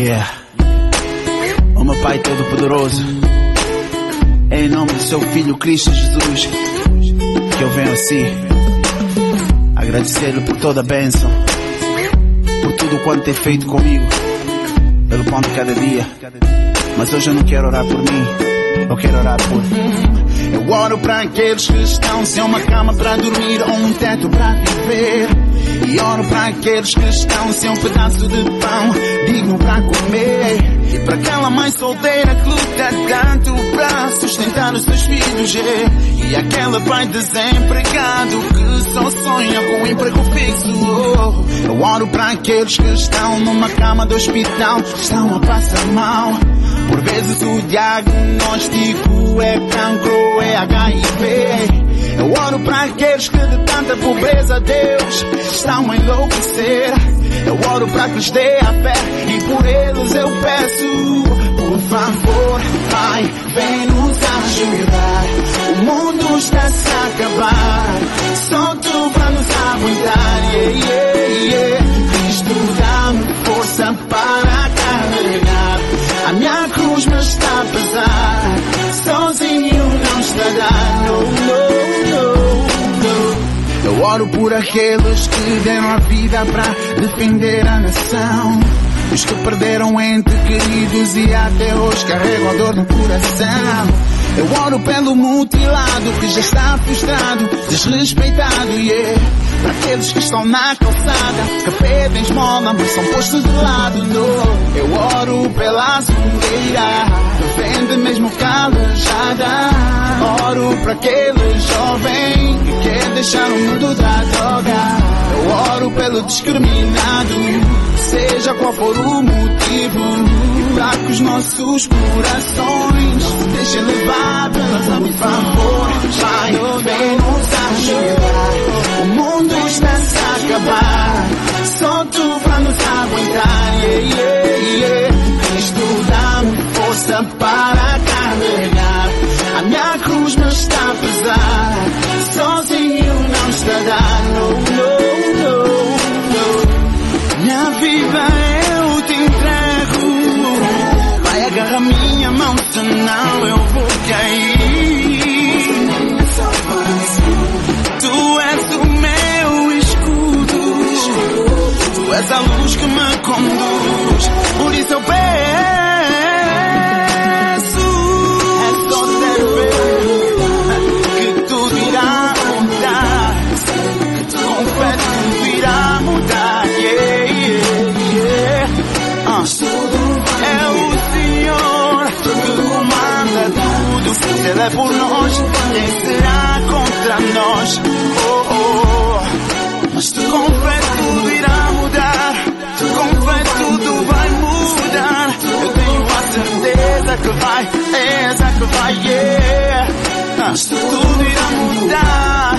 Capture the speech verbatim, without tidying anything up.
Yeah. Oh meu Pai Todo-Poderoso, em nome do seu Filho Cristo Jesus, que eu venho assim agradecer-lhe por toda a bênção, por tudo quanto tem feito comigo, pelo pão de cada dia. Mas hoje eu não quero orar por mim, eu quero orar por... Eu oro para aqueles que estão sem uma cama para dormir ou um teto para viver. E oro para aqueles que estão sem um pedaço de pão digno para comer. E para aquela mãe solteira que luta tanto para sustentar os seus filhos. É. E aquela pai desempregado que só sonha com um emprego fixo. Eu oro para aqueles que estão numa cama do hospital, estão a passar mal. Por vezes o diagnóstico é cancro, é H I V. Eu oro para aqueles que de tanta pobreza, Deus, estão a enlouquecer. Eu oro para que lhes dê a fé e por eles eu peço, por favor, Pai, vem nos ajudar. O mundo está-se a acabar, só Tu vai nos aguentar. Yeah, yeah, yeah. Cristo, dá-me força para carregar. A minha cruz me está a pesar, sozinho não estará. No, no, no, no. Eu oro por aqueles que deram a vida para defender a nação, os que perderam entes queridos e até hoje carregam a dor no coração. Eu oro pelo mutilado que já está frustrado, desrespeitado, yeah. Para aqueles que estão na calçada, que pedem esmola, mas são postos de lado, no. Eu oro pela zungueira, que vende mesmo calejada. Oro para aquele jovem que quer deixar o mundo da droga. Eu oro pelo discriminado, seja qual for o motivo, e para que os nossos corações se deixem levar pela tua, por favor, Pai, vem nos ajudar. O mundo está-se a acabar, só Tu vai nos aguentar. Yeah, yeah, yeah. Cristo, dá-me força para carregar. A minha cruz me está a pesar, sozinho não estará. No, no, no, no. Minha vida eu te entrego, Pai, agarra minha mão, senão eu vou cair. Tu és o meu escudo, Tu és a luz que me conduz, por isso eu peço. É só ter fé que tudo irá mudar, com fé tudo irá mudar. Yeah, yeah, yeah. Uh. É o Senhor que comanda tudo, se Ele é por nós, quem será contra nós? Oh, oh. Mas tu com fé tudo irá mudar, com fé tudo vai mudar. Eu tenho a certeza que vai, essa que vai, yeah. Tudo irá mudar.